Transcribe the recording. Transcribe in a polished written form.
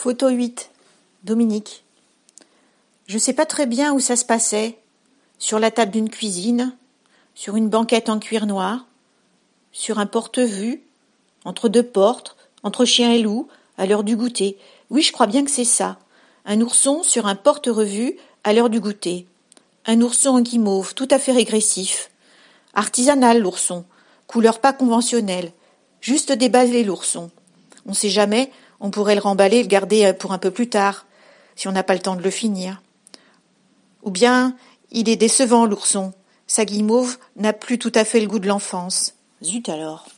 Photo 8. Dominique. Je sais pas très bien où ça se passait. Sur la table d'une cuisine, sur une banquette en cuir noir, sur un porte-vue, entre deux portes, entre chien et loup, à l'heure du goûter. Oui, je crois bien que c'est ça. Un ourson sur un porte-revue à l'heure du goûter. Un ourson en guimauve, tout à fait régressif. Artisanal, l'ourson. Couleur pas conventionnelle. Juste déballé, l'ourson. On sait jamais, on pourrait le remballer et le garder pour un peu plus tard, si on n'a pas le temps de le finir. Ou bien, il est décevant, l'ourson. Sa guimauve n'a plus tout à fait le goût de l'enfance. Zut alors.